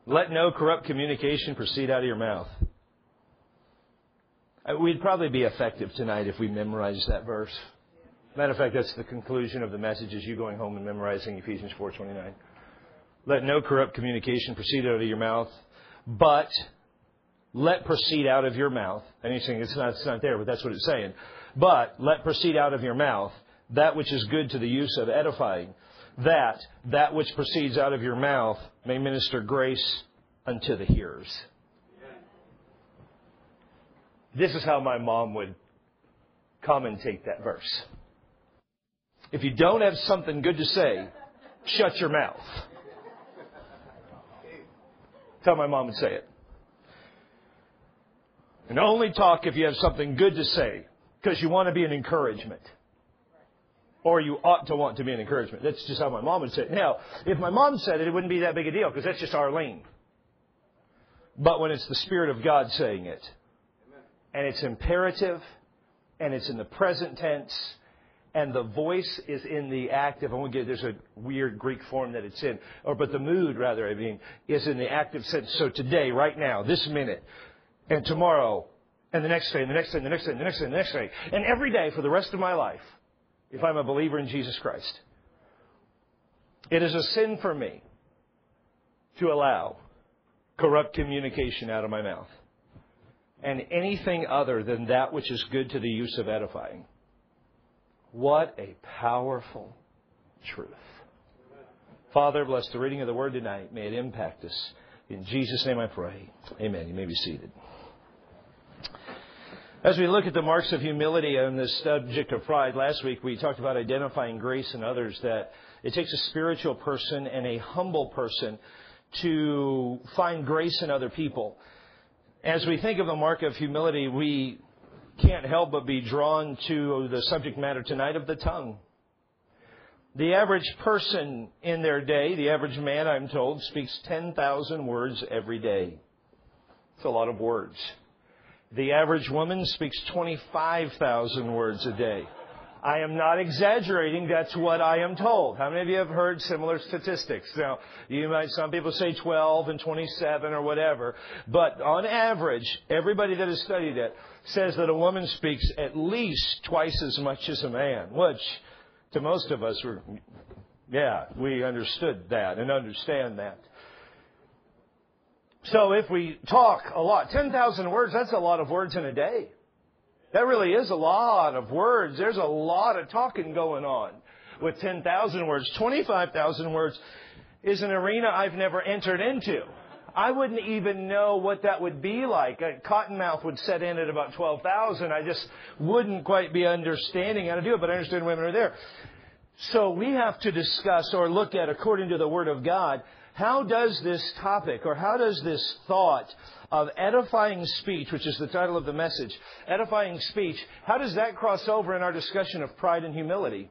Let no corrupt communication proceed out of your mouth. We'd probably be effective tonight if we memorized that verse. Matter of fact, that's the conclusion of the message, is you going home and memorizing Ephesians 4:29. Let no corrupt communication proceed out of your mouth, but let proceed out of your mouth. And he's saying it's not there, but that's what it's saying. But let proceed out of your mouth that which is good to the use of edifying, that which proceeds out of your mouth may minister grace unto the hearers. This is how my mom would commentate that verse. If you don't have something good to say, shut your mouth. That's how my mom would say it. And only talk if you have something good to say, because you want to be an encouragement. Or you ought to want to be an encouragement. That's just how my mom would say it. Now, if my mom said it, it wouldn't be that big a deal, because that's just Arlene. But when it's the Spirit of God saying it, and it's imperative, and it's in the present tense, and the voice is in the active, there's a weird Greek form that it's in, but the mood, rather, is in the active sense. So today, right now, this minute, and tomorrow, and the next day, and the next day, and the next day, and the next day, and the next day, and every day for the rest of my life, if I'm a believer in Jesus Christ, it is a sin for me to allow corrupt communication out of my mouth and anything other than that which is good to the use of edifying. What a powerful truth. Father, bless the reading of the Word tonight. May it impact us. In Jesus' name I pray. Amen. You may be seated. As we look at the marks of humility on this subject of pride, last week we talked about identifying grace in others, that it takes a spiritual person and a humble person to find grace in other people. As we think of the mark of humility, we can't help but be drawn to the subject matter tonight of the tongue. The average person in their day, the average man, I'm told, speaks 10,000 words every day. It's a lot of words. The average woman speaks 25,000 words a day. I am not exaggerating. That's what I am told. How many of you have heard similar statistics? Now, some people say 12 and 27 or whatever. But on average, everybody that has studied it says that a woman speaks at least twice as much as a man, which to most of us, we understood that and understand that. So if we talk a lot, 10,000 words, that's a lot of words in a day. That really is a lot of words. There's a lot of talking going on with 10,000 words. 25,000 words is an arena I've never entered into. I wouldn't even know what that would be like. Cottonmouth would set in at about 12,000. I just wouldn't quite be understanding how to do it, but I understand women are there. So we have to discuss or look at, according to the Word of God, how does this topic, or how does this thought of edifying speech, which is the title of the message, edifying speech, how does that cross over in our discussion of pride and humility?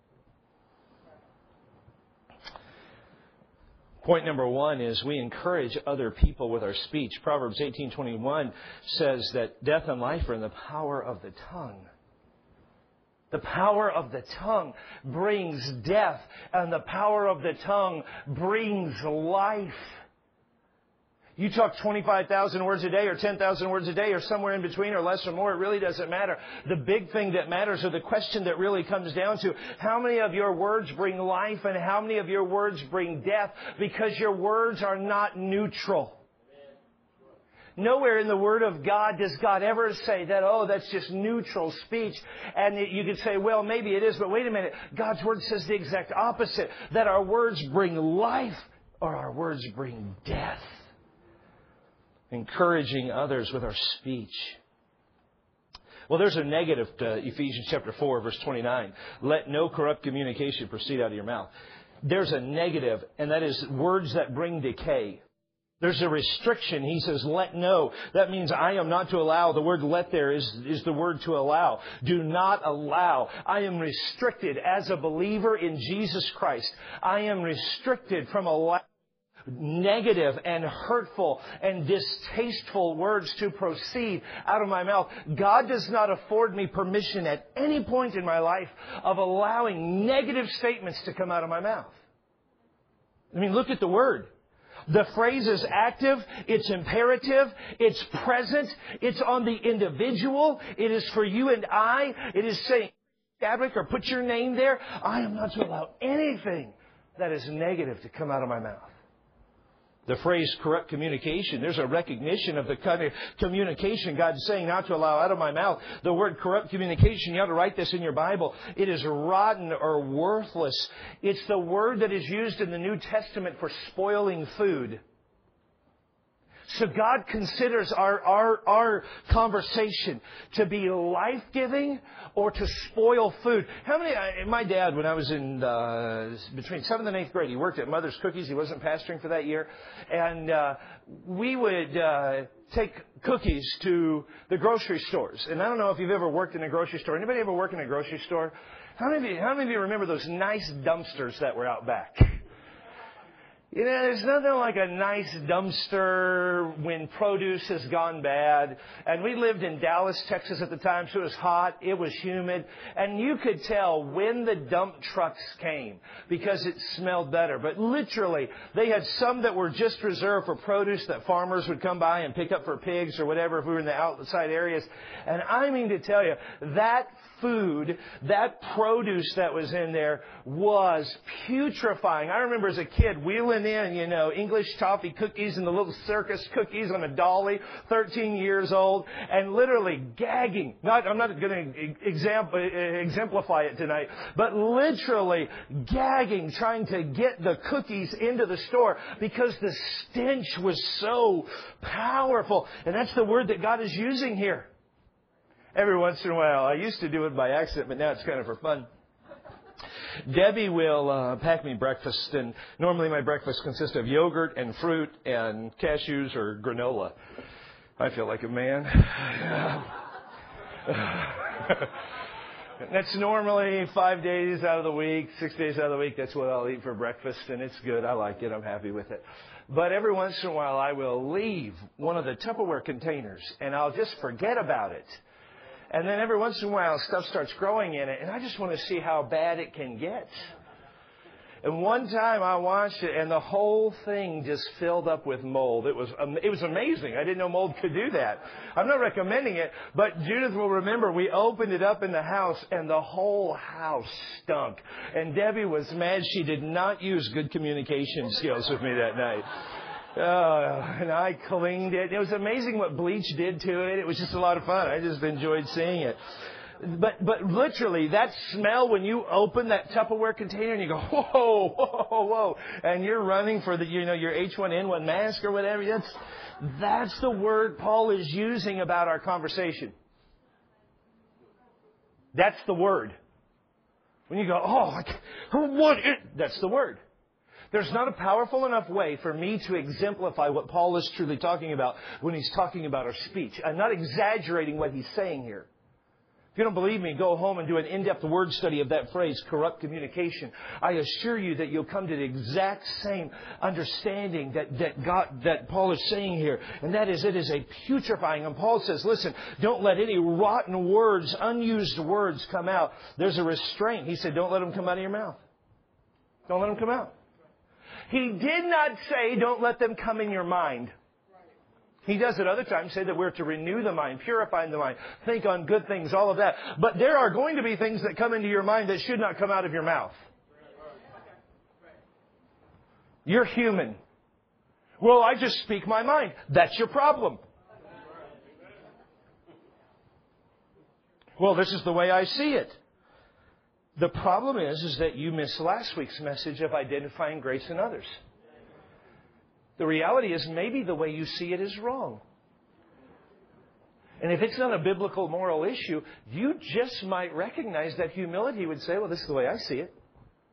Point number one is we encourage other people with our speech. Proverbs 18:21 says that death and life are in the power of the tongue. The power of the tongue brings death, and the power of the tongue brings life. You talk 25,000 words a day or 10,000 words a day or somewhere in between or less or more, it really doesn't matter. The big thing that matters, or the question that really comes down to, how many of your words bring life and how many of your words bring death? Because your words are not neutral. Nowhere in the Word of God does God ever say that, that's just neutral speech. And you could say, well, maybe it is, but wait a minute. God's Word says the exact opposite, that our words bring life or our words bring death. Encouraging others with our speech. Well, there's a negative to Ephesians chapter 4, verse 29. Let no corrupt communication proceed out of your mouth. There's a negative, and that is words that bring decay. There's a restriction. He says, let no. That means I am not to allow. The word let there is the word to allow. Do not allow. I am restricted as a believer in Jesus Christ. I am restricted from allowing negative and hurtful and distasteful words to proceed out of my mouth. God does not afford me permission at any point in my life of allowing negative statements to come out of my mouth. I mean, look at the Word. The phrase is active, it's imperative, it's present, it's on the individual, it is for you and I. It is saying, fabric or put your name there. I am not to allow anything that is negative to come out of my mouth. The phrase corrupt communication, there's a recognition of the kind of communication God's saying not to allow out of my mouth. The word corrupt communication, you ought to write this in your Bible. It is rotten or worthless. It's the word that is used in the New Testament for spoiling food. So God considers our conversation to be life-giving or to spoil food. How many? My dad, when I was in between 7th and 8th grade, he worked at Mother's Cookies. He wasn't pastoring for that year, and we would take cookies to the grocery stores. And I don't know if you've ever worked in a grocery store. Anybody ever work in a grocery store? How many of you remember those nice dumpsters that were out back? You know, there's nothing like a nice dumpster when produce has gone bad. And we lived in Dallas, Texas at the time, so it was hot, it was humid. And you could tell when the dump trucks came because it smelled better. But literally, they had some that were just reserved for produce that farmers would come by and pick up for pigs or whatever if we were in the outside areas. And I mean to tell you, that food, that produce that was in there was putrefying. I remember as a kid wheeling in, English toffee cookies and the little circus cookies on a dolly, 13 years old, and literally gagging. I'm not going to exemplify it tonight, but literally gagging, trying to get the cookies into the store because the stench was so powerful. And that's the word that God is using here. Every once in a while, I used to do it by accident, but now it's kind of for fun. Debbie will pack me breakfast, and normally my breakfast consists of yogurt and fruit and cashews or granola. I feel like a man. That's normally 5 days out of the week, 6 days out of the week. That's what I'll eat for breakfast, and it's good. I like it. I'm happy with it. But every once in a while, I will leave one of the Tupperware containers, and I'll just forget about it. And then every once in a while, stuff starts growing in it, and I just want to see how bad it can get. And one time I watched it, and the whole thing just filled up with mold. It was amazing. I didn't know mold could do that. I'm not recommending it, but Judith will remember we opened it up in the house, and the whole house stunk. And Debbie was mad she did not use good communication skills with me that night. And I cleaned it. It was amazing what bleach did to it. It was just a lot of fun. I just enjoyed seeing it. But literally, that smell when you open that Tupperware container and you go, whoa, whoa, whoa, and you're running for your H1N1 mask or whatever. That's the word Paul is using about our conversation. That's the word. When you go, that's the word. There's not a powerful enough way for me to exemplify what Paul is truly talking about when he's talking about our speech. I'm not exaggerating what he's saying here. If you don't believe me, go home and do an in-depth word study of that phrase, corrupt communication. I assure you that you'll come to the exact same understanding that Paul is saying here. And that is, it is a putrefying. And Paul says, listen, don't let any rotten words, unused words come out. There's a restraint. He said, don't let them come out of your mouth. Don't let them come out. He did not say, don't let them come in your mind. He does at other times say that we're to renew the mind, purify the mind, think on good things, all of that. But there are going to be things that come into your mind that should not come out of your mouth. You're human. Well, I just speak my mind. That's your problem. Well, this is the way I see it. The problem is that you missed last week's message of identifying grace in others. The reality is maybe the way you see it is wrong. And if it's not a biblical moral issue, you just might recognize that humility would say, well, this is the way I see it.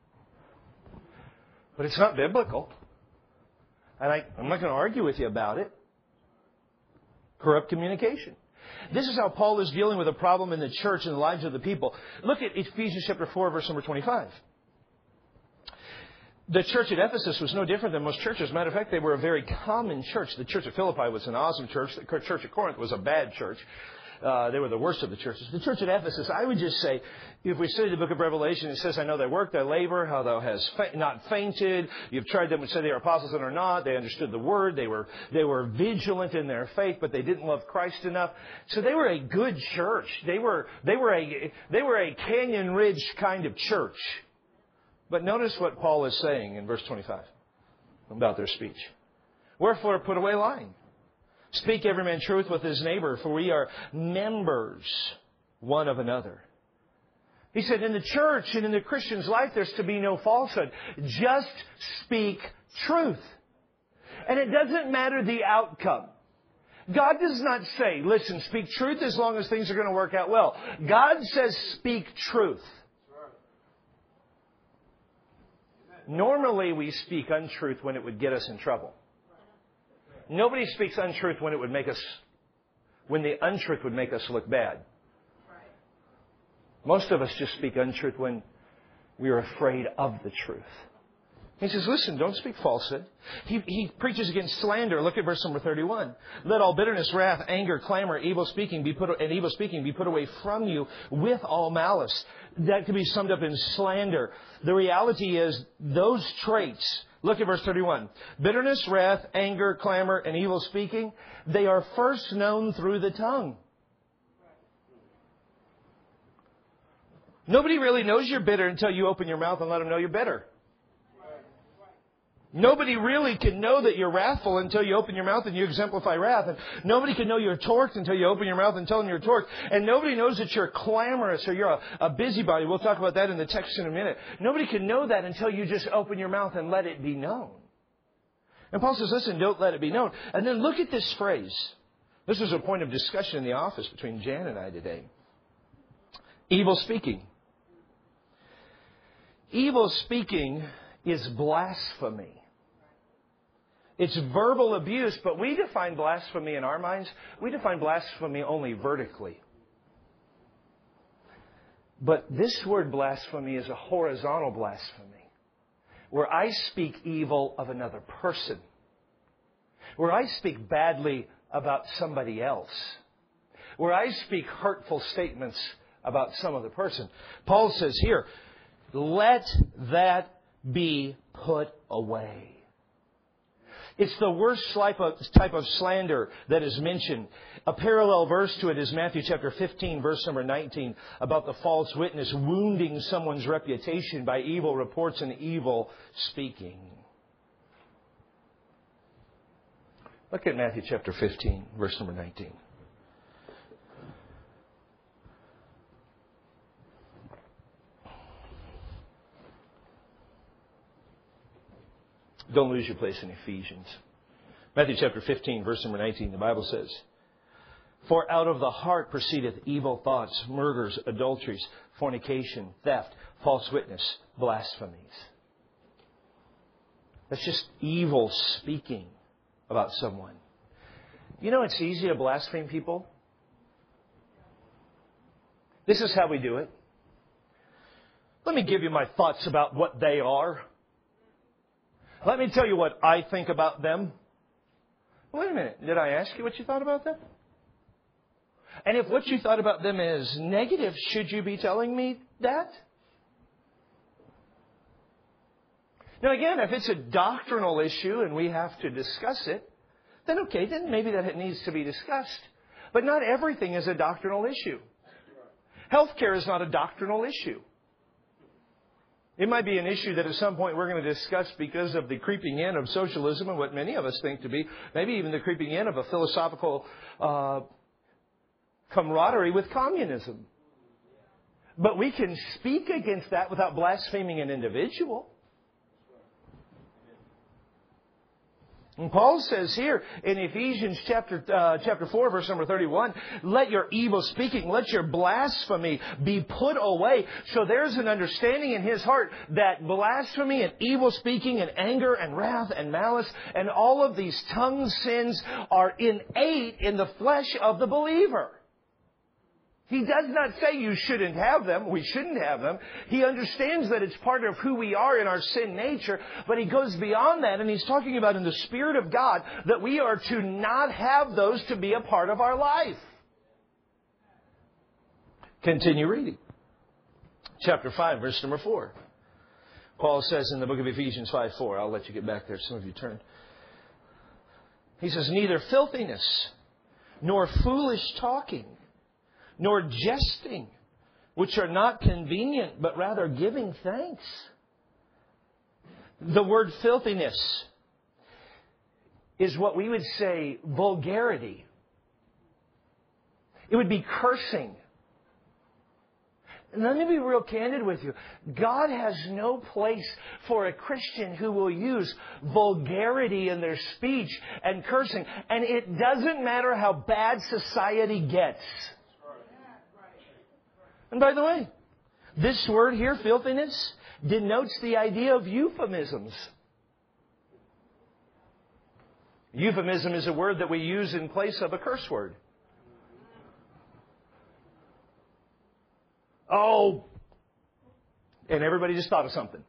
But it's not biblical. And I'm not going to argue with you about it. Corrupt communication. This is how Paul is dealing with a problem in the church and the lives of the people. Look at Ephesians chapter 4, verse number 25. The church at Ephesus was no different than most churches. Matter of fact, they were a very common church. The church at Philippi was an awesome church. The church at Corinth was a bad church. they were the worst of the churches. The church at Ephesus, I would just say, if we study the book of Revelation, it says, I know thy work, thy labor, how thou hast not fainted. You've tried them which say they are apostles and are not. They understood the word. They were vigilant in their faith, but they didn't love Christ enough. So they were a good church. They were a Canyon Ridge kind of church. But notice what Paul is saying in verse 25 about their speech. Wherefore put away lying. Speak every man truth with his neighbor, for we are members one of another. He said, in the church and in the Christian's life, there's to be no falsehood. Just speak truth. And it doesn't matter the outcome. God does not say, listen, speak truth as long as things are going to work out well. God says, speak truth. Normally, we speak untruth when it would get us in trouble. Nobody speaks untruth when the untruth would make us look bad. Most of us just speak untruth when we are afraid of the truth. He says, listen, don't speak falsehood. He preaches against slander. Look at verse number 31. Let all bitterness, wrath, anger, clamor, evil speaking be put away from you with all malice. That could be summed up in slander. The reality is those traits. Look at verse 31. Bitterness, wrath, anger, clamor, and evil speaking, they are first known through the tongue. Nobody really knows you're bitter until you open your mouth and let them know you're bitter. Nobody really can know that you're wrathful until you open your mouth and you exemplify wrath. And nobody can know you're torqued until you open your mouth and tell them you're torqued. And nobody knows that you're clamorous or you're a busybody. We'll talk about that in the text in a minute. Nobody can know that until you just open your mouth and let it be known. And Paul says, listen, don't let it be known. And then look at this phrase. This was a point of discussion in the office between Jan and I today. Evil speaking. Evil speaking is blasphemy. It's verbal abuse, but we define blasphemy in our minds. We define blasphemy only vertically. But this word blasphemy is a horizontal blasphemy, where I speak evil of another person, where I speak badly about somebody else, where I speak hurtful statements about some other person. Paul says here, let that be put away. It's the worst type of slander that is mentioned. A parallel verse to it is Matthew chapter 15, verse number 19, about the false witness wounding someone's reputation by evil reports and evil speaking. Look at Matthew chapter 15, verse number 19. Don't lose your place in Ephesians. Matthew chapter 15, verse number 19, the Bible says, for out of the heart proceedeth evil thoughts, murders, adulteries, fornication, theft, false witness, blasphemies. That's just evil speaking about someone. You know it's easy to blaspheme people? This is how we do it. Let me give you my thoughts about what they are. Let me tell you what I think about them. Wait a minute. Did I ask you what you thought about them? And if what you thought about them is negative, should you be telling me that? Now again, if it's a doctrinal issue and we have to discuss it, then okay, then maybe that needs to be discussed. But not everything is a doctrinal issue. Healthcare is not a doctrinal issue. It might be an issue that at some point we're going to discuss because of the creeping in of socialism and what many of us think to be, maybe even the creeping in of a philosophical camaraderie with communism. But we can speak against that without blaspheming an individual. And Paul says here in Ephesians chapter 4, verse number 31, let your evil speaking, let your blasphemy be put away. So there's an understanding in his heart that blasphemy and evil speaking and anger and wrath and malice and all of these tongue sins are innate in the flesh of the believer. He does not say you shouldn't have them. We shouldn't have them. He understands that it's part of who we are in our sin nature. But he goes beyond that and he's talking about in the Spirit of God that we are to not have those to be a part of our life. Continue reading. Chapter 5, verse number 4. Paul says in the book of Ephesians 5:4, I'll let you get back there. Some of you turned. He says, neither filthiness, nor foolish talking, nor jesting, which are not convenient, but rather giving thanks. The word filthiness is what we would say vulgarity. It would be cursing. And let me be real candid with you. God has no place for a Christian who will use vulgarity in their speech and cursing. And it doesn't matter how bad society gets. And by the way, this word here, filthiness, denotes the idea of euphemisms. Euphemism is a word that we use in place of a curse word. Oh, and everybody just thought of something.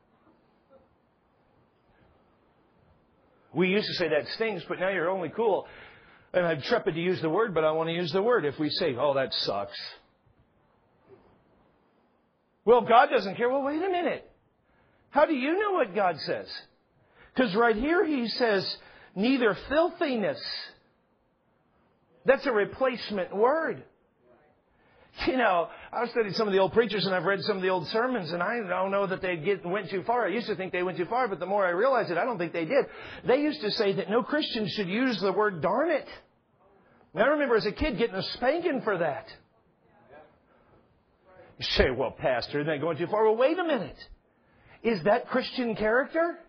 We used to say that stings, but now you're only cool. And I'm trepid to use the word, but I want to use the word. If we say, oh, that sucks. Well, God doesn't care. Well, wait a minute. How do you know what God says? Because right here He says, neither filthiness. That's a replacement word. You know, I've studied some of the old preachers and I've read some of the old sermons, and I don't know that they went too far. I used to think they went too far, but the more I realize it, I don't think they did. They used to say that no Christian should use the word darn it. And I remember as a kid getting a spanking for that. You say, well, Pastor, isn't that going too far? Well, wait a minute. Is that Christian character?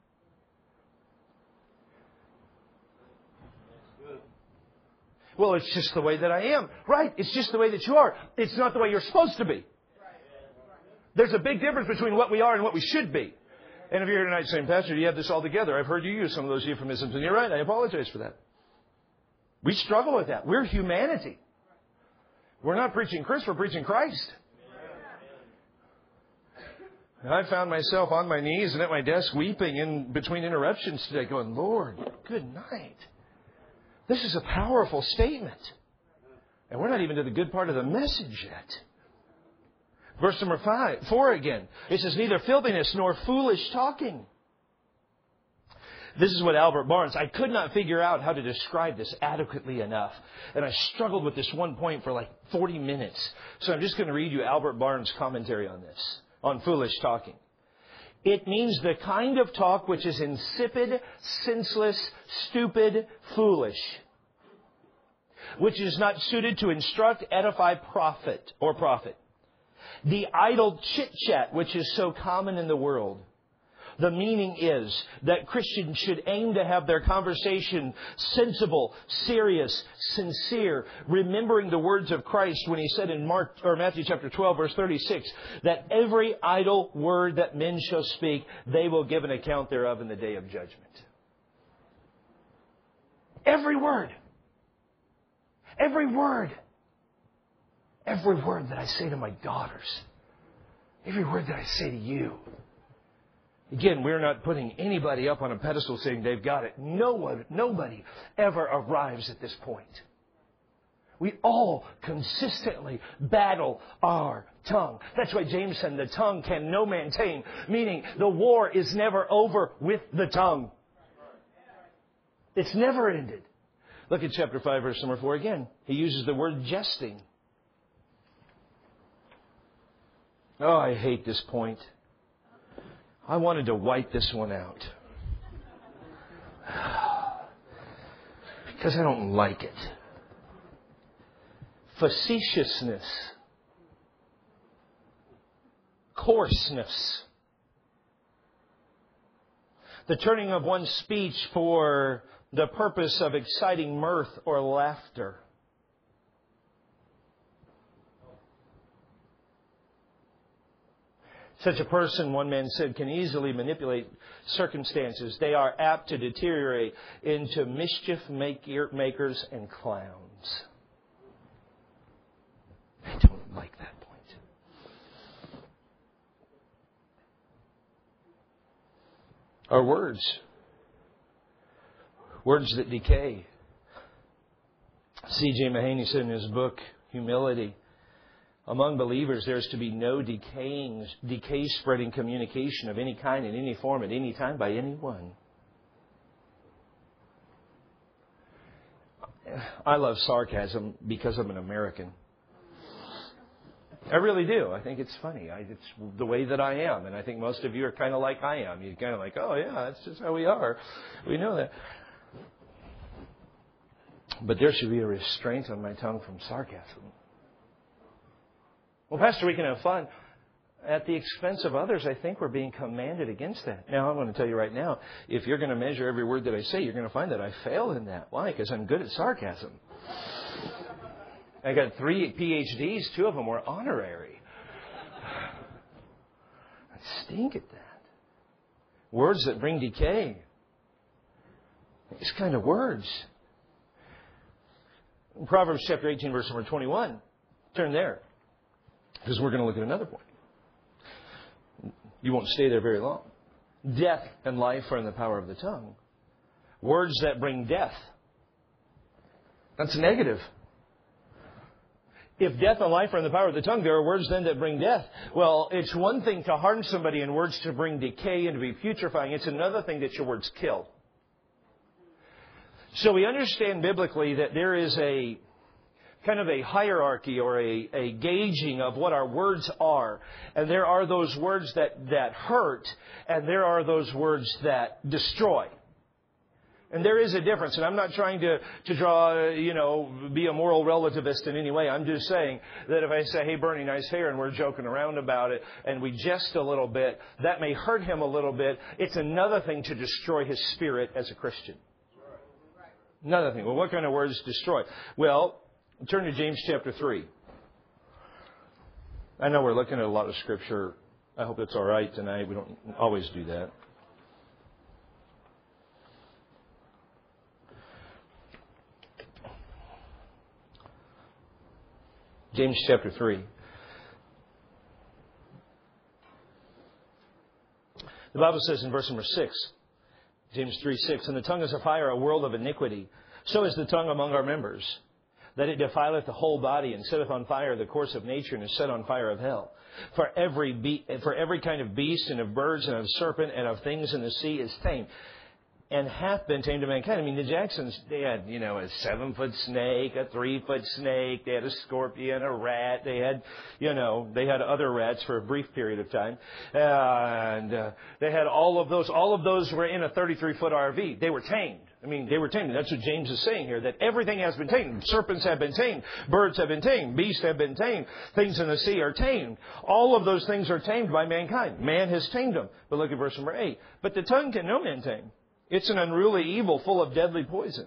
Well, it's just the way that I am. Right, it's just the way that you are. It's not the way you're supposed to be. There's a big difference between what we are and what we should be. And if you're here tonight saying, Pastor, do you have this all together? I've heard you use some of those euphemisms, and you're right. I apologize for that. We struggle with that. We're humanity. We're not preaching Chris, we're preaching Christ. And I found myself on my knees and at my desk weeping in between interruptions today, going, Lord, good night. This is a powerful statement. And we're not even to the good part of the message yet. Verse number 4 again. It says, neither filthiness nor foolish talking. This is what Albert Barnes, I could not figure out how to describe this adequately enough. And I struggled with this one point for like 40 minutes. So I'm just going to read you Albert Barnes' commentary on this, on foolish talking. It means the kind of talk which is insipid, senseless, stupid, foolish, which is not suited to instruct, edify, profit. The idle chit-chat which is so common in the world. The meaning is that Christians should aim to have their conversation sensible, serious, sincere, remembering the words of Christ when He said in Matthew chapter 12, verse 36, that every idle word that men shall speak, they will give an account thereof in the day of judgment. Every word. Every word. Every word that I say to my daughters. Every word that I say to you. Again, we're not putting anybody up on a pedestal saying they've got it. Nobody ever arrives at this point. We all consistently battle our tongue. That's why James said, the tongue can no man tame. Meaning, the war is never over with the tongue. It's never ended. Look at chapter 5, verse number 4 again. He uses the word jesting. Oh, I hate this point. I wanted to wipe this one out. Because I don't like it. Facetiousness. Coarseness. The turning of one's speech for the purpose of exciting mirth or laughter. Such a person, one man said, can easily manipulate circumstances. They are apt to deteriorate into mischief makers and clowns. I don't like that point. Our words. Words that decay. C.J. Mahaney said in his book, Humility, Among believers, there's to be no decay-spreading communication of any kind, in any form, at any time, by anyone. I love sarcasm because I'm an American. I really do. I think it's funny. It's the way that I am. And I think most of you are kind of like I am. You're kind of like, oh, yeah, that's just how we are. We know that. But there should be a restraint on my tongue from sarcasm. Well, Pastor, we can have fun at the expense of others. I think we're being commanded against that. Now, I'm going to tell you right now, if you're going to measure every word that I say, you're going to find that I fail in that. Why? Because I'm good at sarcasm. I got 3 PhDs. 2 of them were honorary. I stink at that. Words that bring decay. These kind of words. In Proverbs chapter 18, verse number 21. Turn there. Because we're going to look at another point. You won't stay there very long. Death and life are in the power of the tongue. Words that bring death. That's negative. If death and life are in the power of the tongue, there are words then that bring death. Well, it's one thing to harden somebody in words to bring decay and to be putrefying. It's another thing that your words kill. So we understand biblically that there is a kind of a hierarchy or a gauging of what our words are. And there are those words that hurt, and there are those words that destroy. And there is a difference. And I'm not trying to draw, be a moral relativist in any way. I'm just saying that if I say, hey, Bernie, nice hair, and we're joking around about it, and we jest a little bit, that may hurt him a little bit. It's another thing to destroy his spirit as a Christian. Another thing. Well, what kind of words destroy? Well, turn to James chapter 3. I know we're looking at a lot of Scripture. I hope it's all right tonight. We don't always do that. James chapter 3. The Bible says in verse number 6, James 3:6, and the tongue is a fire, a world of iniquity. So is the tongue among our members, that it defileth the whole body, and setteth on fire the course of nature, and is set on fire of hell. For every kind of beast, and of birds, and of serpent, and of things in the sea is tamed, and hath been tamed of mankind. I mean, the Jacksons, they had, a 7-foot snake, a 3-foot snake, they had a scorpion, a rat, they had other rats for a brief period of time. And they had all of those. All of those were in a 33-foot RV. They were tamed. I mean, they were tamed. That's what James is saying here, that everything has been tamed. Serpents have been tamed. Birds have been tamed. Beasts have been tamed. Things in the sea are tamed. All of those things are tamed by mankind. Man has tamed them. But look at verse number 8. But the tongue can no man tame. It's an unruly evil full of deadly poison.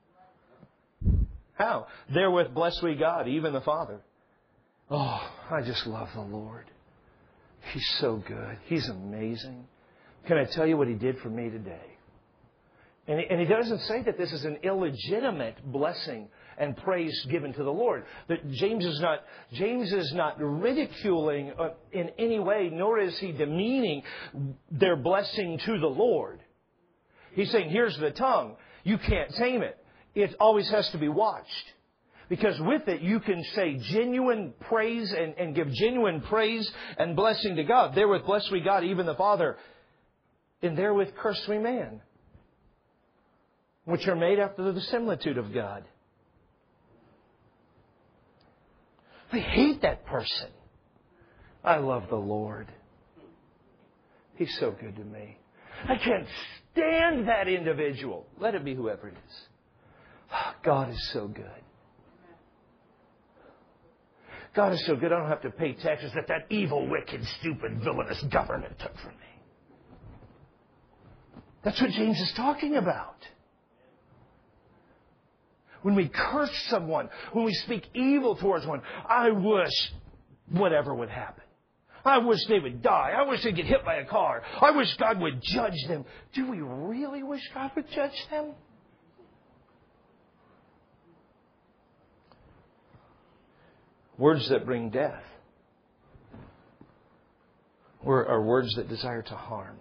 How? Therewith bless we God, even the Father. Oh, I just love the Lord. He's so good. He's amazing. Can I tell you what He did for me today? And He doesn't say that this is an illegitimate blessing and praise given to the Lord. That James is not ridiculing in any way, nor is he demeaning their blessing to the Lord. He's saying, here's the tongue. You can't tame it. It always has to be watched. Because with it, you can say genuine praise and give genuine praise and blessing to God. Therewith bless we God, even the Father. And therewith curse we man, which are made after the similitude of God. I hate that person. I love the Lord. He's so good to me. I can't stand that individual. Let it be whoever it is. God is so good. God is so good I don't have to pay taxes that evil, wicked, stupid, villainous government took from me. That's what James is talking about. When we curse someone, when we speak evil towards one, I wish whatever would happen. I wish they would die. I wish they'd get hit by a car. I wish God would judge them. Do we really wish God would judge them? Words that bring death are words that desire to harm.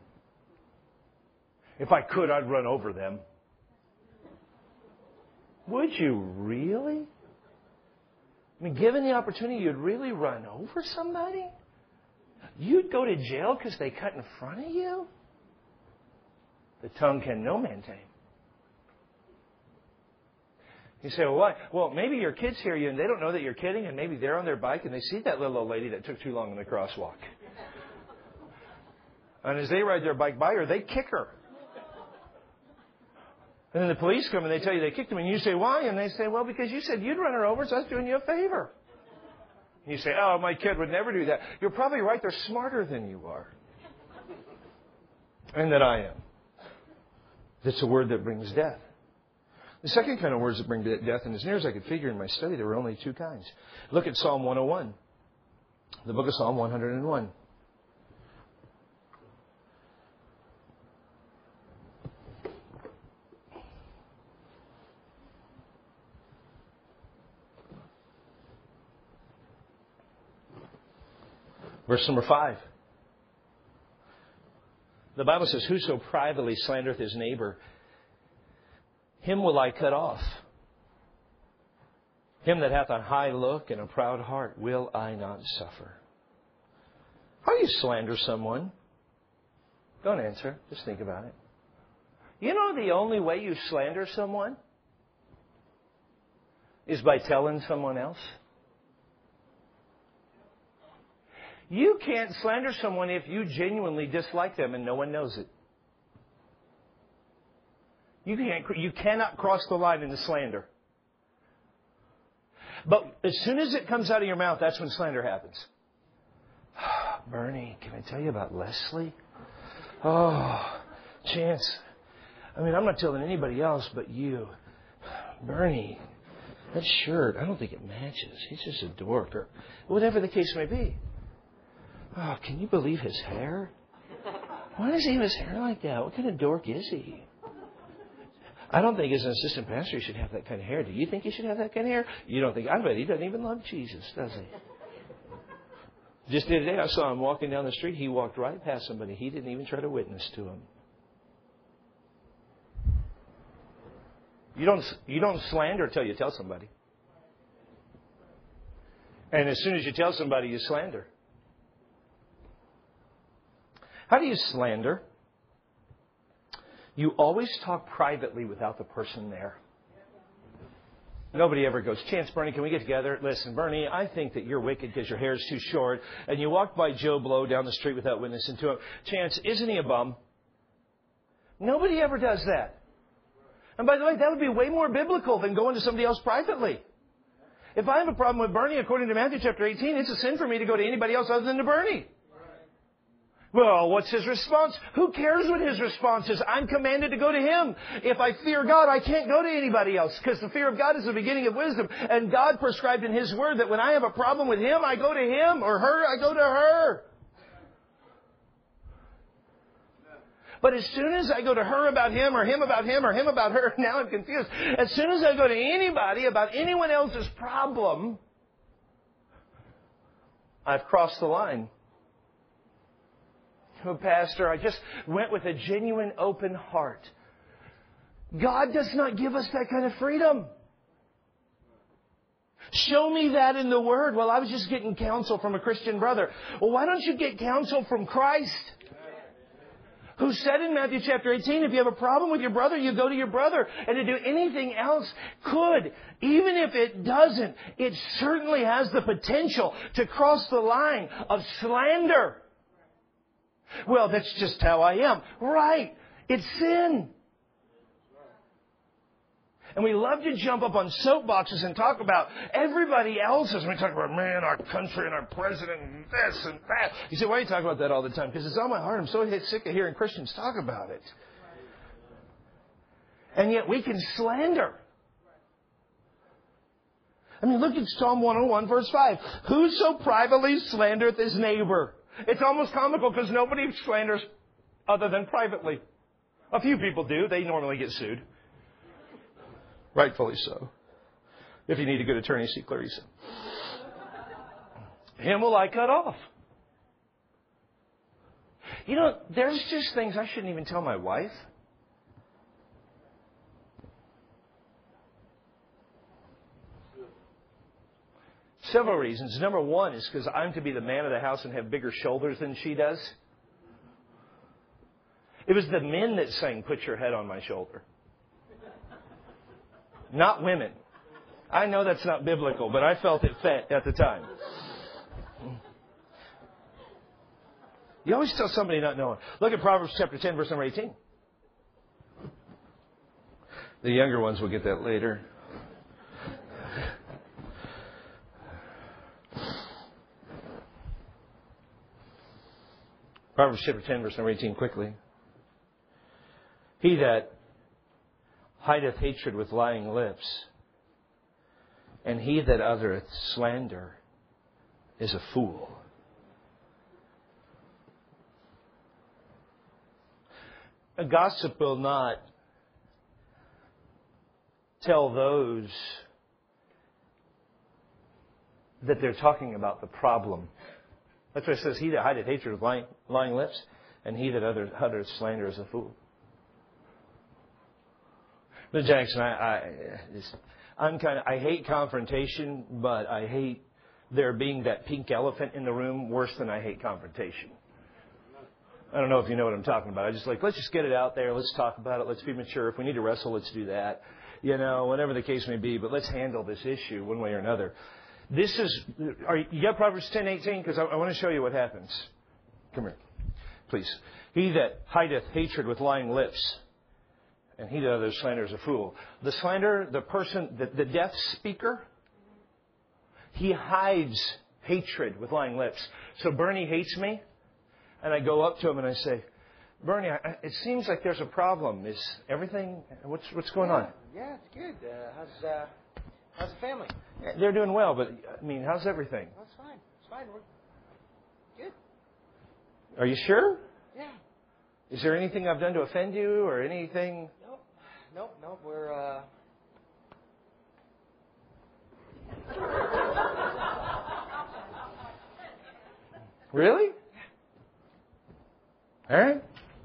If I could, I'd run over them. Would you really? I mean, given the opportunity, you'd really run over somebody? You'd go to jail because they cut in front of you? The tongue can no man tame. You say, well, why? Well, maybe your kids hear you and they don't know that you're kidding, and maybe they're on their bike and they see that little old lady that took too long in the crosswalk. And as they ride their bike by her, they kick her. And then the police come and they tell you they kicked them, and you say, why? And they say, well, because you said you'd run her over, so I was doing you a favor. And you say, oh, my kid would never do that. You're probably right. They're smarter than you are. And that I am. That's a word that brings death. The second kind of words that bring death, and as near as I could figure in my study, there were only two kinds. Look at Psalm 101. The book of Psalm 101. Verse number 5. The Bible says, whoso privately slandereth his neighbor, him will I cut off. Him that hath a high look and a proud heart will I not suffer. How do you slander someone? Don't answer. Just think about it. You know the only way you slander someone is by telling someone else? You can't slander someone if you genuinely dislike them and no one knows it. You cannot cross the line into slander. But as soon as it comes out of your mouth, that's when slander happens. Bernie, can I tell you about Leslie? Oh, Chance. I mean, I'm not telling anybody else but you. Bernie, that shirt, I don't think it matches. He's just a dork. Or whatever the case may be. Oh, can you believe his hair? Why does he have his hair like that? What kind of dork is he? I don't think as an assistant pastor he should have that kind of hair. Do you think he should have that kind of hair? You don't think? I bet he doesn't even love Jesus, does he? Just the other day I saw him walking down the street. He walked right past somebody. He didn't even try to witness to him. You don't slander until you tell somebody. And as soon as you tell somebody, you slander. How do you slander? You always talk privately without the person there. Nobody ever goes, Chance, Bernie, can we get together? Listen, Bernie, I think that you're wicked because your hair is too short. And you walk by Joe Blow down the street without witnessing to him. Chance, isn't he a bum? Nobody ever does that. And by the way, that would be way more biblical than going to somebody else privately. If I have a problem with Bernie, according to Matthew chapter 18, it's a sin for me to go to anybody else other than to Bernie. Well, what's his response? Who cares what his response is? I'm commanded to go to him. If I fear God, I can't go to anybody else because the fear of God is the beginning of wisdom. And God prescribed in His Word that when I have a problem with him, I go to him, or her, I go to her. But as soon as I go to her about him, or him about him, or him about her, now I'm confused. As soon as I go to anybody about anyone else's problem, I've crossed the line. Oh, Pastor, I just went with a genuine open heart. God does not give us that kind of freedom. Show me that in the Word. Well, I was just getting counsel from a Christian brother. Well, why don't you get counsel from Christ? Who said in Matthew chapter 18, if you have a problem with your brother, you go to your brother. And to do anything else could. Even if it doesn't, it certainly has the potential to cross the line of slander. Well, that's just how I am. Right. It's sin. And we love to jump up on soapboxes and talk about everybody else's. We talk about, man, our country and our president and this and that. You say, why are you talking about that all the time? Because it's on my heart. I'm so sick of hearing Christians talk about it. And yet we can slander. I mean, look at Psalm 101, verse 5. Whoso privately slandereth his neighbor. It's almost comical because nobody slanders other than privately. A few people do. They normally get sued. Rightfully so. If you need a good attorney, see Clarissa. Him will I cut off. You know, there's just things I shouldn't even tell my wife. Several reasons. Number one is because I'm to be the man of the house and have bigger shoulders than she does. It was the men that sang, "Put your head on my shoulder." Not women. I know that's not biblical, but I felt it fit at the time. You always tell somebody not knowing. Look at Proverbs chapter 10, verse number 18. The younger ones will get that later. Proverbs chapter 10, verse number 18, quickly. He that hideth hatred with lying lips, and he that uttereth slander is a fool. A gossip will not tell those that they're talking about the problem. That's why it says, he that hideth hatred with lying lips, and he that uttereth slander is a fool. But Jackson, I hate confrontation, but I hate there being that pink elephant in the room worse than I hate confrontation. I don't know if you know what I'm talking about. I just let's just get it out there. Let's talk about it. Let's be mature. If we need to wrestle, let's do that. Whatever the case may be. But let's handle this issue one way or another. You got Proverbs 10:18? Because I want to show you what happens. Come here, please. He that hideth hatred with lying lips, and he that uttereth slander is a fool. The slander, the person, the deaf speaker, he hides hatred with lying lips. So Bernie hates me, and I go up to him and I say, Bernie, it seems like there's a problem. Is everything? What's going on? Yeah, it's good. How's the family? They're doing well, but how's everything? Well, it's fine. It's fine. We're good. Are you sure? Yeah. Is there anything I've done to offend you or anything? Nope. We're Really? All right.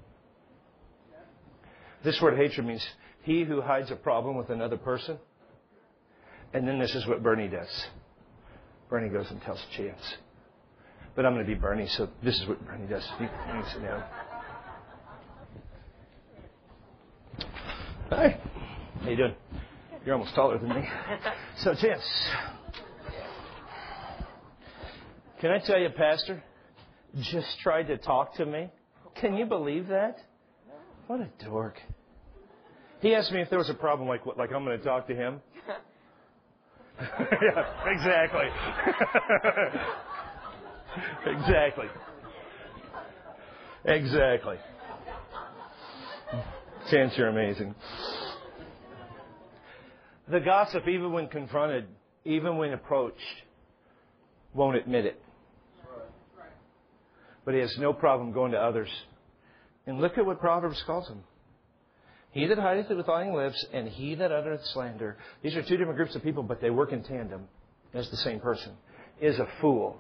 This word hatred means he who hides a problem with another person. And then this is what Bernie does. Bernie goes and tells Chance. But I'm going to be Bernie, so this is what Bernie does. You can sit down. Hi. How you doing? You're almost taller than me. So, Chance. Can I tell you, Pastor just tried to talk to me? Can you believe that? What a dork. He asked me if there was a problem, like I'm going to talk to him. Yeah, exactly. Exactly. Chance, you're amazing. The gossip, even when confronted, even when approached, won't admit it. But he has no problem going to others. And look at what Proverbs calls him. He that hideth it with lying lips, and he that uttereth slander. These are two different groups of people, but they work in tandem as the same person. Is a fool.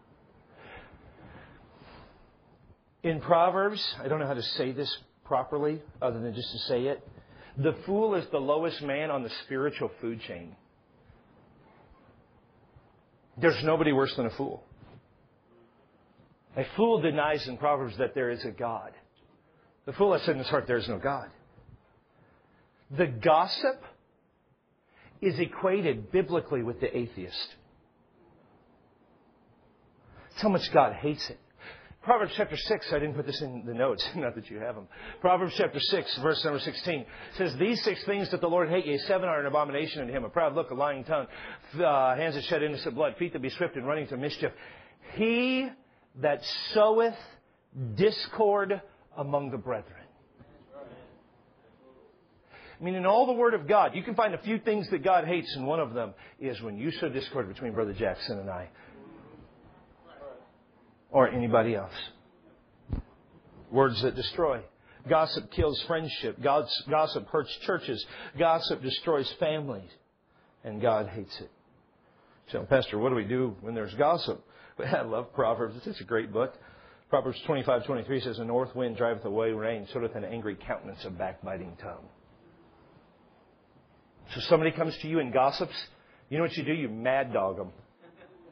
In Proverbs, I don't know how to say this properly, other than just to say it. The fool is the lowest man on the spiritual food chain. There's nobody worse than a fool. A fool denies in Proverbs that there is a God. The fool has said in his heart, there is no God. The gossip is equated biblically with the atheist. That's how much God hates it. Proverbs chapter 6, I didn't put this in the notes, not that you have them. Proverbs chapter 6, verse number 16, says, These 6 things that the Lord hate, yea, 7 are an abomination unto him, a proud look, a lying tongue, hands that shed innocent blood, feet that be swift in running to mischief. He that soweth discord among the brethren. In all the Word of God, you can find a few things that God hates, and one of them is when you sow discord between Brother Jackson and I. Or anybody else. Words that destroy. Gossip kills friendship. Gossip hurts churches. Gossip destroys families. And God hates it. So, Pastor, what do we do when there's gossip? Well, I love Proverbs. It's a great book. Proverbs 25:23 says, The north wind driveth away rain, so doth an angry countenance a backbiting tongue. So somebody comes to you and gossips, you know what you do? You mad dog them.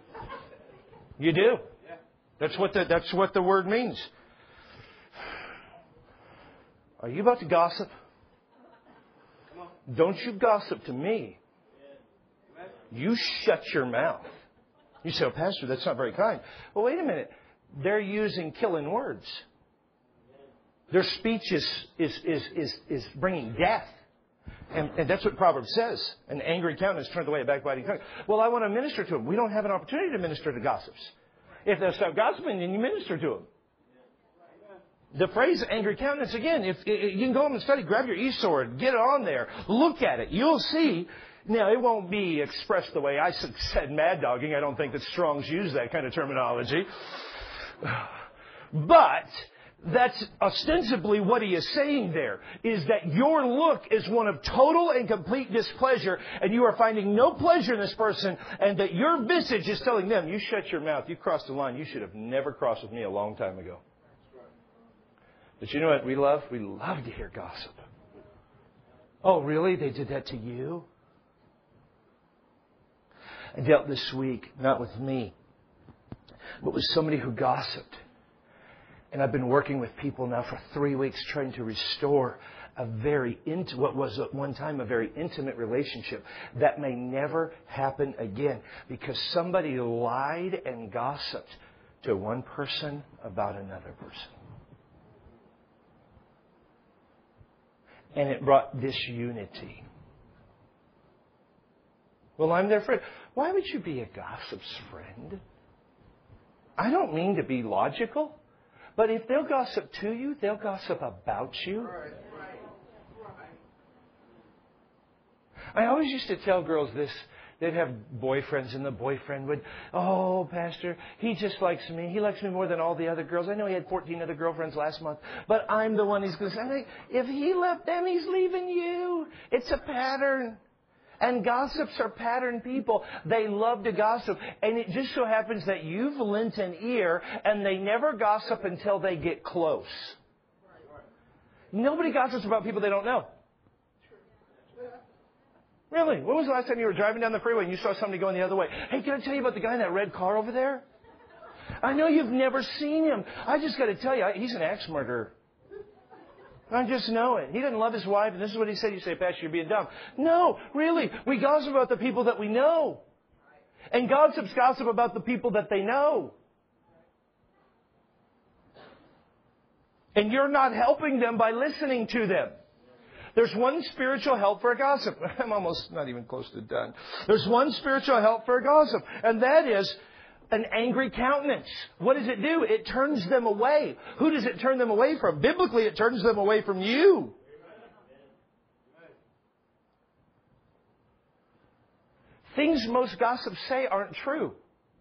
You do. That's what the word means. Are you about to gossip? Don't you gossip to me. You shut your mouth. You say, "Oh, Pastor, that's not very kind." Well, wait a minute. They're using killing words. Their speech is bringing death. And that's what Proverbs says. An angry countenance turneth away a backbiting tongue. Well, I want to minister to them. We don't have an opportunity to minister to gossips. If they'll stop gossiping, then you minister to them. The phrase angry countenance, again, if you can go home and study, grab your e-sword, get on there, look at it. You'll see. Now, it won't be expressed the way I said mad dogging. I don't think that Strong's use that kind of terminology. But that's ostensibly what he is saying there, is that your look is one of total and complete displeasure, and you are finding no pleasure in this person, and that your visage is telling them, "You shut your mouth, you crossed the line, you should have never crossed with me a long time ago." But you know what we love? We love to hear gossip. "Oh, really? They did that to you?" I dealt this week, not with me, but with somebody who gossiped. And I've been working with people now for 3 weeks trying to restore what was at one time a very intimate relationship that may never happen again because somebody lied and gossiped to one person about another person. And it brought disunity. "Well, I'm their friend." Why would you be a gossip's friend? I don't mean to be logical, but if they'll gossip to you, they'll gossip about you. I always used to tell girls this. They'd have boyfriends, and the boyfriend would, "Oh, Pastor, he just likes me. He likes me more than all the other girls. I know he had 14 other girlfriends last month, but I'm the one he's going to say, if he left them, he's leaving you." It's a pattern. And gossips are pattern people. They love to gossip. And it just so happens that you've lent an ear, and they never gossip until they get close. Nobody gossips about people they don't know. Really? When was the last time you were driving down the freeway and you saw somebody going the other way? "Hey, can I tell you about the guy in that red car over there? I know you've never seen him. I just got to tell you, he's an axe murderer. I just know it. He doesn't love his wife, and this is what he said." You say, "Pastor, you're being dumb." No, really. We gossip about the people that we know. And gossips gossip about the people that they know. And you're not helping them by listening to them. There's one spiritual help for a gossip. I'm almost not even close to done. There's one spiritual help for a gossip, and that is an angry countenance. What does it do? It turns them away. Who does it turn them away from? Biblically, it turns them away from you. Things most gossips say aren't true.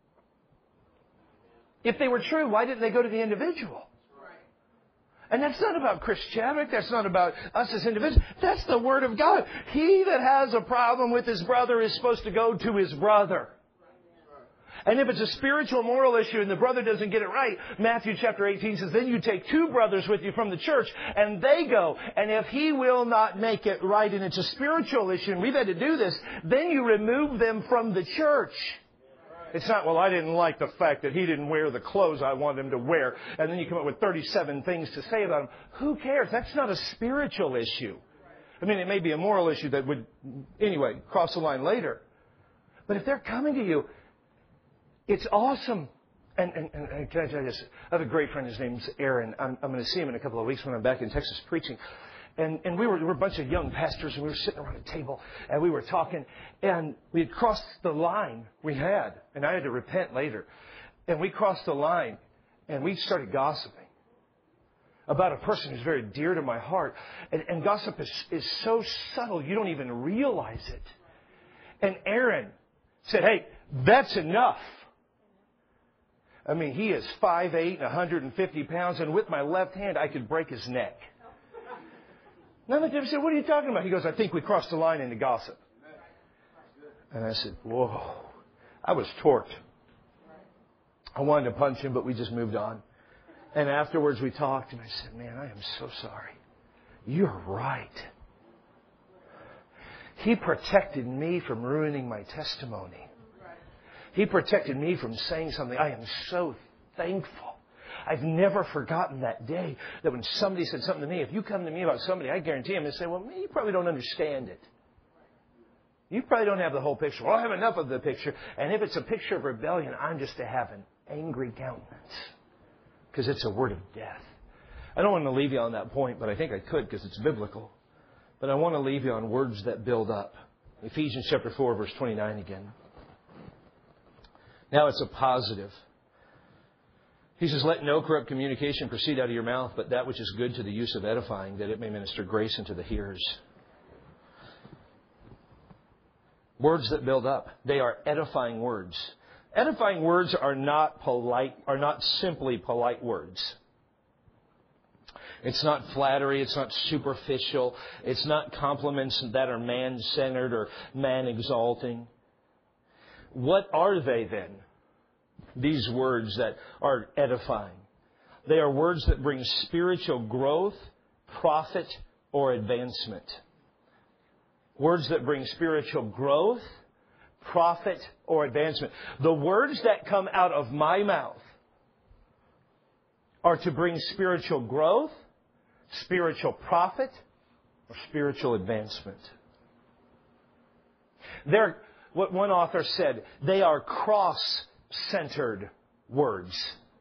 If they were true, why didn't they go to the individual? And that's not about Chris Chadwick. That's not about us as individuals. That's the Word of God. He that has a problem with his brother is supposed to go to his brother. And if it's a spiritual moral issue and the brother doesn't get it right, Matthew chapter 18 says, then you take 2 brothers with you from the church and they go. And if he will not make it right and it's a spiritual issue and we've had to do this, then you remove them from the church. It's not, well, I didn't like the fact that he didn't wear the clothes I wanted him to wear. And then you come up with 37 things to say about him. Who cares? That's not a spiritual issue. I mean, it may be a moral issue that would, anyway, cross the line later. But if they're coming to you, it's awesome. And can I tell you this? I have a great friend. His name's Aaron. I'm going to see him in a couple of weeks when I'm back in Texas preaching. And we were a bunch of young pastors, and we were sitting around a table, and we were talking, and we had crossed the line we had, and I had to repent later. And we crossed the line, and we started gossiping about a person who's very dear to my heart. And gossip is so subtle, you don't even realize it. And Aaron said, hey, that's enough. I mean, he is 5'8", 150 pounds, and with my left hand, I could break his neck. None of them said, what are you talking about? He goes, I think we crossed the line into gossip. And I said, whoa. I was torqued. I wanted to punch him, but we just moved on. And afterwards we talked, and I said, man, I am so sorry. You're right. He protected me from ruining my testimony. He protected me from saying something. I am so thankful. I've never forgotten that day that when somebody said something to me, if you come to me about somebody, I guarantee I'm going to say, well, you probably don't understand it. You probably don't have the whole picture. Well, I have enough of the picture. And if it's a picture of rebellion, I'm just to have an angry countenance. Because it's a word of death. I don't want to leave you on that point, but I think I could because it's biblical. But I want to leave you on words that build up. Ephesians chapter 4, verse 29 again. Now it's a positive. He says, let no corrupt communication proceed out of your mouth, but that which is good to the use of edifying, that it may minister grace unto the hearers. Words that build up. They are edifying words. Edifying words are not simply polite words. It's not flattery. It's not superficial. It's not compliments that are man-centered or man-exalting. What are they then? These words that are edifying. They are words that bring spiritual growth, profit, or advancement. Words that bring spiritual growth, profit, or advancement. The words that come out of my mouth are to bring spiritual growth, spiritual profit, or spiritual advancement. They're, what one author said, they are cross-centered words.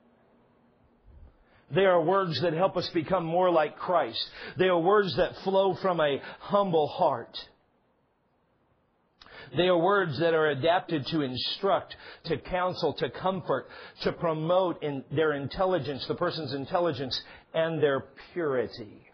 They are words that help us become more like Christ. They are words that flow from a humble heart. They are words that are adapted to instruct, to counsel, to comfort, to promote in their intelligence, the person's intelligence, and their purity.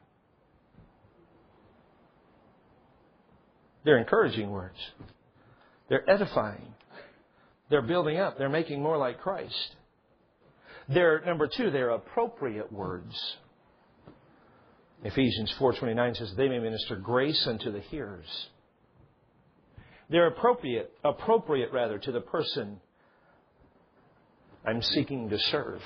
They're encouraging words. They're edifying. They're building up. They're making more like Christ. They're, number two, they're appropriate words. Ephesians 4:29 says, they may minister grace unto the hearers. They're appropriate to the person I'm seeking to serve.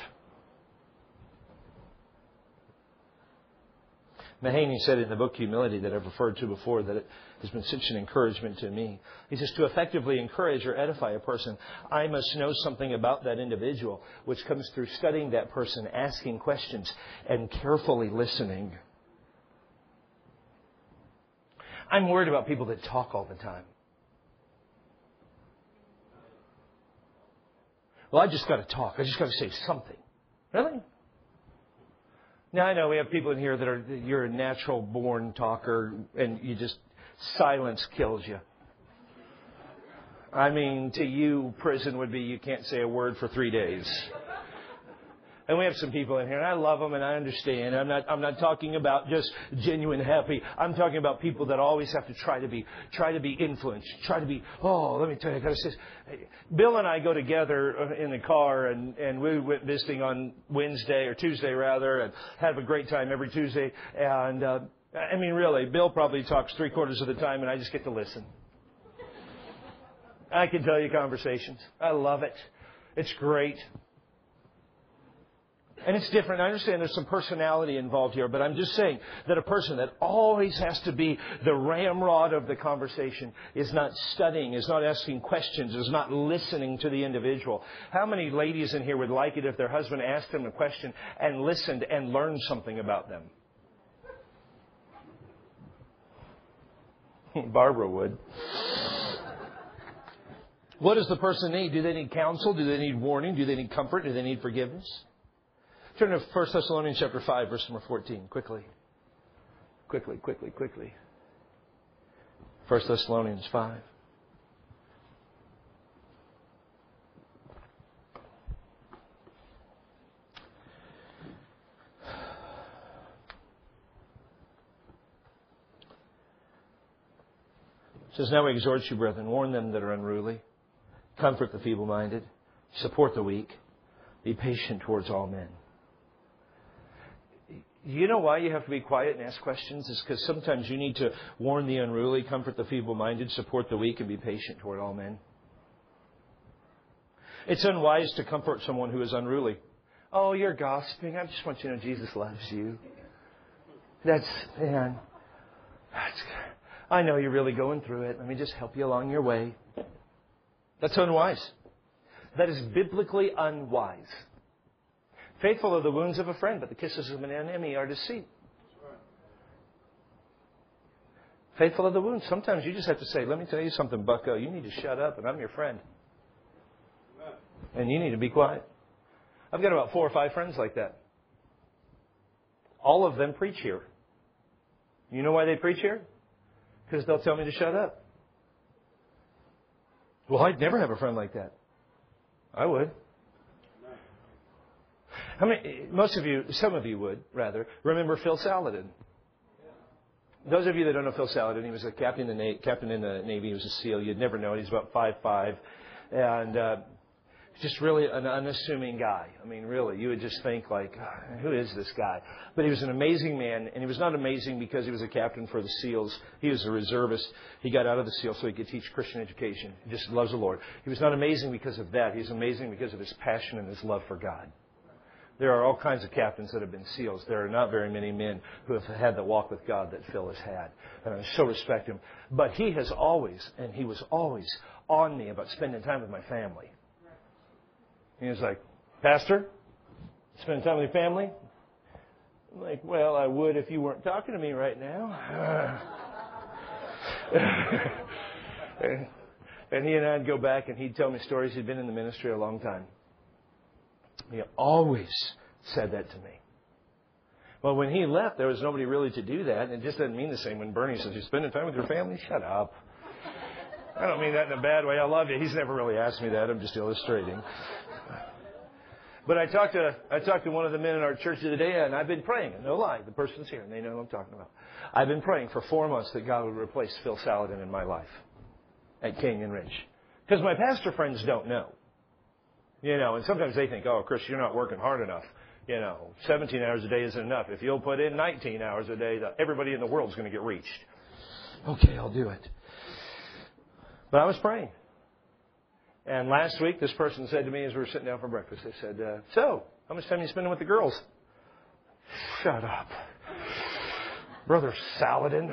Mahaney said in the book Humility that I've referred to before that it has been such an encouragement to me. He says, to effectively encourage or edify a person, I must know something about that individual, which comes through studying that person, asking questions, and carefully listening. I'm worried about people that talk all the time. Well, I just got to talk. I just got to say something. Really? Now, I know we have people in here you're a natural born talker and you just, silence kills you. I mean, to you, prison would be you can't say a word for 3 days. And we have some people in here, and I love them, and I understand. I'm not talking about just genuine happy. I'm talking about people that always have to try to be influenced. Let me tell you, I got to say, Bill and I go together in the car, and we went visiting on Wednesday or Tuesday rather, and have a great time every Tuesday. And I mean, really, Bill probably talks 3/4 of the time, and I just get to listen. I can tell you conversations. I love it. It's great. And it's different. I understand there's some personality involved here, but I'm just saying that a person that always has to be the ramrod of the conversation is not studying, is not asking questions, is not listening to the individual. How many ladies in here would like it if their husband asked them a question and listened and learned something about them? Barbara would. What does the person need? Do they need counsel? Do they need warning? Do they need comfort? Do they need forgiveness? Turn to 1 Thessalonians chapter 5, verse number 14. Quickly. 1 Thessalonians 5. It says, now we exhort you, brethren, warn them that are unruly, comfort the feeble-minded, support the weak, be patient towards all men. You know why you have to be quiet and ask questions? It's because sometimes you need to warn the unruly, comfort the feeble-minded, support the weak, and be patient toward all men. It's unwise to comfort someone who is unruly. Oh, you're gossiping. I just want you to know Jesus loves you. I know you're really going through it. Let me just help you along your way. That's unwise. That is biblically unwise. Faithful are the wounds of a friend, but the kisses of an enemy are deceit. Faithful are the wounds. Sometimes you just have to say, let me tell you something, bucko. You need to shut up, and I'm your friend. And you need to be quiet. I've got about 4 or 5 friends like that. All of them preach here. You know why they preach here? Because they'll tell me to shut up. Well, I'd never have a friend like that. I would. How many? Most of you, some of you would, rather, remember Phil Saladin. Those of you that don't know Phil Saladin, he was a captain in the Navy. He was a SEAL. You'd never know it. He's about 5'5", and just really an unassuming guy. I mean, really, you would just think like, who is this guy? But he was an amazing man, and he was not amazing because he was a captain for the SEALs. He was a reservist. He got out of the SEALs so he could teach Christian education. He just loves the Lord. He was not amazing because of that. He's amazing because of his passion and his love for God. There are all kinds of captains that have been SEALs. There are not very many men who have had the walk with God that Phil has had. And I so respect him. But he has always, and he was always on me about spending time with my family. He was like, Pastor, spend time with your family? I'm like, well, I would if you weren't talking to me right now. And he and I'd go back and he'd tell me stories. He'd been in the ministry a long time. He always said that to me. Well, when he left, there was nobody really to do that. And it just doesn't mean the same when Bernie says, you're spending time with your family? Shut up. I don't mean that in a bad way. I love you. He's never really asked me that. I'm just illustrating. But I talked to one of the men in our church the other day, and I've been praying. No lie, the person's here, and they know what I'm talking about. I've been praying for 4 months that God would replace Phil Saladin in my life at Canyon Ridge. Because my pastor friends don't know. You know, and sometimes they think, oh, Chris, you're not working hard enough. 17 hours a day isn't enough. If you'll put in 19 hours a day, everybody in the world is going to get reached. Okay, I'll do it. But I was praying. And last week, this person said to me as we were sitting down for breakfast, they said, so, how much time are you spending with the girls? Shut up. Brother Saladin.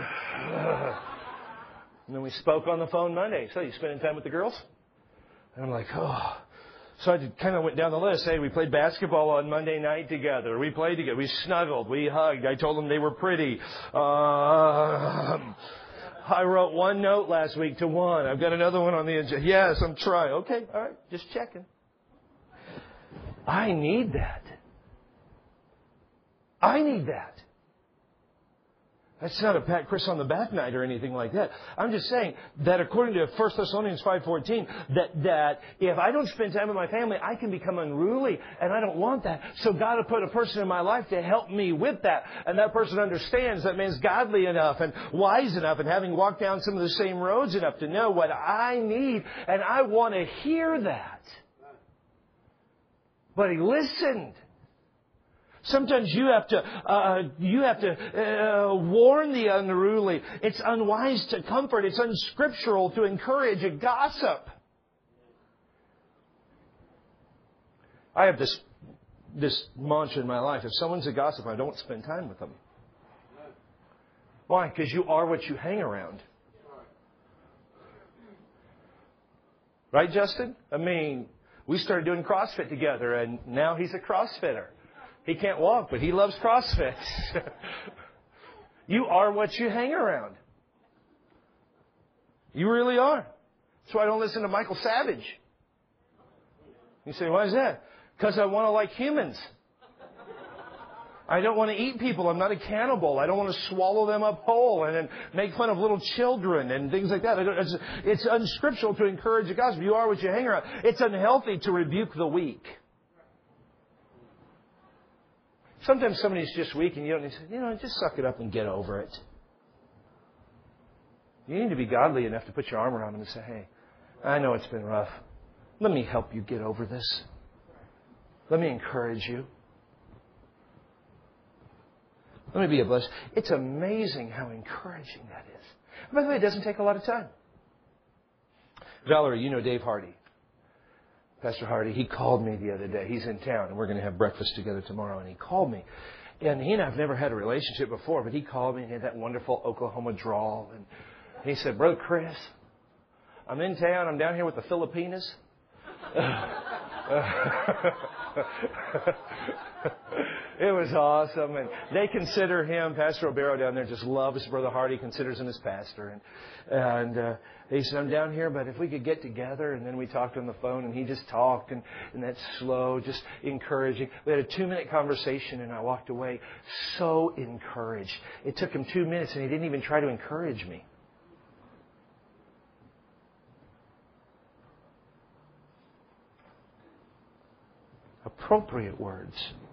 And then we spoke on the phone Monday. So, you spending time with the girls? And I'm like, oh. So I kind of went down the list. Hey, we played basketball on Monday night together. We played together. We snuggled. We hugged. I told them they were pretty. I wrote 1 note last week to one. I've got another one on the agenda. Yes, I'm trying. Okay, all right, just checking. I need that. I need that. That's not a pat Chris on the back night or anything like that. I'm just saying that according to 1 Thessalonians 5:14, that if I don't spend time with my family, I can become unruly, and I don't want that. So God will put a person in my life to help me with that. And that person understands that man's godly enough and wise enough and having walked down some of the same roads enough to know what I need, and I want to hear that. But he listened. Sometimes you have to warn the unruly. It's unwise to comfort. It's unscriptural to encourage a gossip. I have this mantra in my life. If someone's a gossip, I don't spend time with them. Why? Because you are what you hang around. Right, Justin? I mean, we started doing CrossFit together, and now he's a CrossFitter. He can't walk, but he loves CrossFit. You are what you hang around. You really are. That's why I don't listen to Michael Savage. You say, why is that? Because I want to like humans. I don't want to eat people. I'm not a cannibal. I don't want to swallow them up whole and then make fun of little children and things like that. It's unscriptural to encourage a gossip. You are what you hang around. It's unhealthy to rebuke the weak. Sometimes somebody's just weak and you don't need to say, just suck it up and get over it. You need to be godly enough to put your arm around them and say, hey, I know it's been rough. Let me help you get over this. Let me encourage you. Let me be a blessing. It's amazing how encouraging that is. By the way, it doesn't take a lot of time. Valerie, you know Dave Hardy. Pastor Hardy, he called me the other day. He's in town, and we're going to have breakfast together tomorrow. And he called me. And he and I have never had a relationship before, but he called me and he had that wonderful Oklahoma drawl. And he said, Brother Chris, I'm in town. I'm down here with the Filipinas. It was awesome. And they consider him, Pastor Obero down there just loves Brother Hardy, considers him his pastor. And he said, I'm down here, but if we could get together. And then we talked on the phone, and he just talked, and that's slow, just encouraging. We had a 2-minute conversation, and I walked away so encouraged. It took him 2 minutes, and he didn't even try to encourage me. Appropriate words.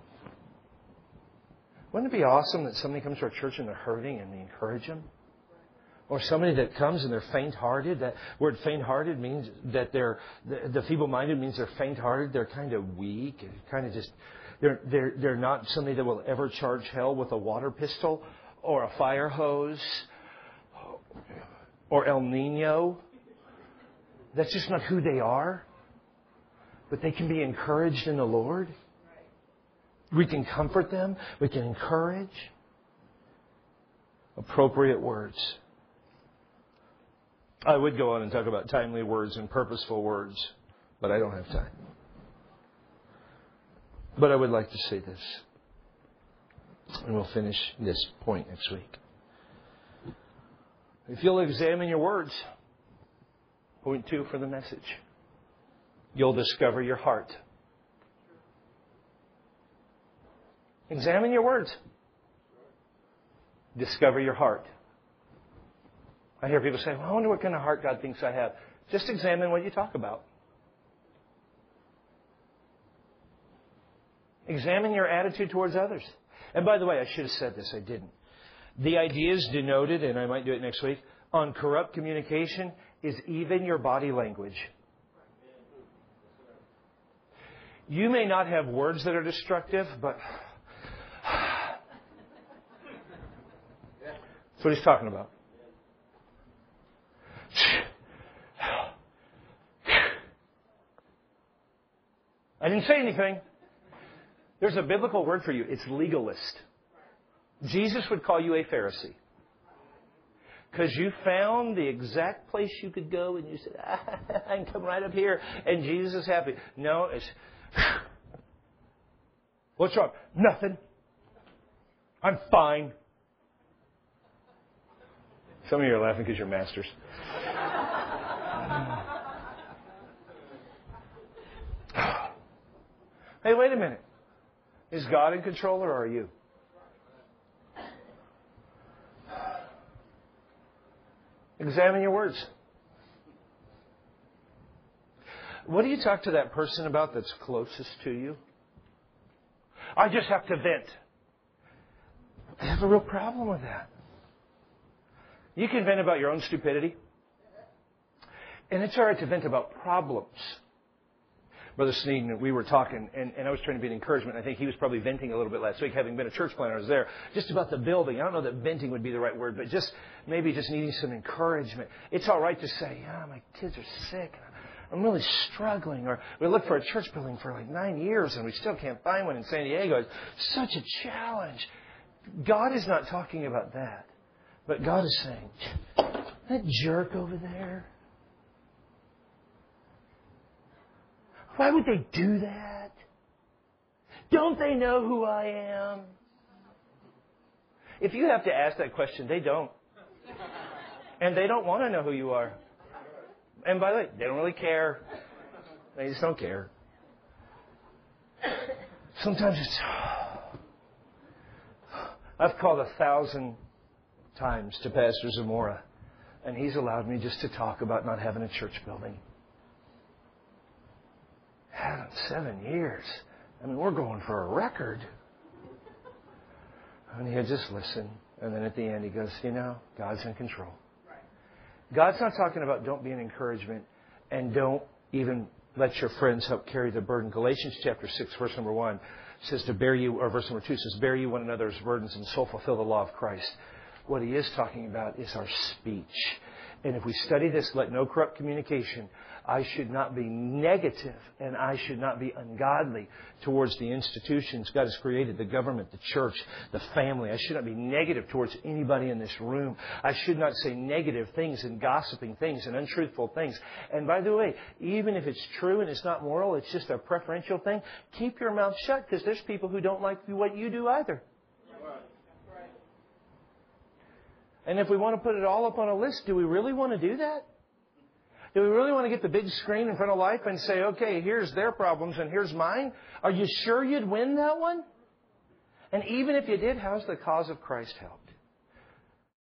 Wouldn't it be awesome that somebody comes to our church and they're hurting and we encourage them? Or somebody that comes and they're faint-hearted. That word faint-hearted means that the feeble-minded means they're faint-hearted. They're kind of weak and kind of just they're not somebody that will ever charge hell with a water pistol or a fire hose or El Nino. That's just not who they are. But they can be encouraged in the Lord. We can comfort them. We can encourage. Appropriate words. I would go on and talk about timely words and purposeful words, but I don't have time. But I would like to say this. And we'll finish this point next week. If you'll examine your words, point 2 for the message. You'll discover your heart. Examine your words. Discover your heart. I hear people say, well, I wonder what kind of heart God thinks I have. Just examine what you talk about. Examine your attitude towards others. And by the way, I should have said this. I didn't. The ideas denoted, and I might do it next week, on corrupt communication is even your body language. You may not have words that are destructive, but that's what he's talking about. I didn't say anything. There's a biblical word for you. It's legalist. Jesus would call you a Pharisee. Because you found the exact place you could go and you said, I can come right up here and Jesus is happy. No, it's... What's wrong? Nothing. I'm fine. Some of you are laughing because you're masters. Hey, wait a minute. Is God in control or are you? Examine your words. What do you talk to that person about that's closest to you? I just have to vent. I have a real problem with that. You can vent about your own stupidity. And it's all right to vent about problems. Brother Sneeden, we were talking, and I was trying to be an encouragement. I think he was probably venting a little bit last week, having been a church planter. I was there. Just about the building. I don't know that venting would be the right word, but just maybe just needing some encouragement. It's all right to say, my kids are sick. I'm really struggling. Or we looked for a church building for like 9 years, and we still can't find one in San Diego. It's such a challenge. God is not talking about that. But God is saying, that jerk over there, why would they do that? Don't they know who I am? If you have to ask that question, they don't. And they don't want to know who you are. And by the way, they don't really care. They just don't care. Sometimes it's... I've called 1,000 times to Pastor Zamora, and he's allowed me just to talk about not having a church building. Haven't 7 years. I mean, we're going for a record. And he'll just listen. And then at the end he goes, God's in control. God's not talking about don't be an encouragement and don't even let your friends help carry the burden. Galatians chapter 6, verse number 1 says to bear you, or verse number 2 says, bear you one another's burdens and so fulfill the law of Christ. What he is talking about is our speech. And if we study this, let no corrupt communication, I should not be negative and I should not be ungodly towards the institutions God has created, the government, the church, the family. I should not be negative towards anybody in this room. I should not say negative things and gossiping things and untruthful things. And by the way, even if it's true and it's not moral, it's just a preferential thing, keep your mouth shut because there's people who don't like what you do either. And if we want to put it all up on a list, do we really want to do that? Do we really want to get the big screen in front of life and say, okay, here's their problems and here's mine? Are you sure you'd win that one? And even if you did, how's the cause of Christ help?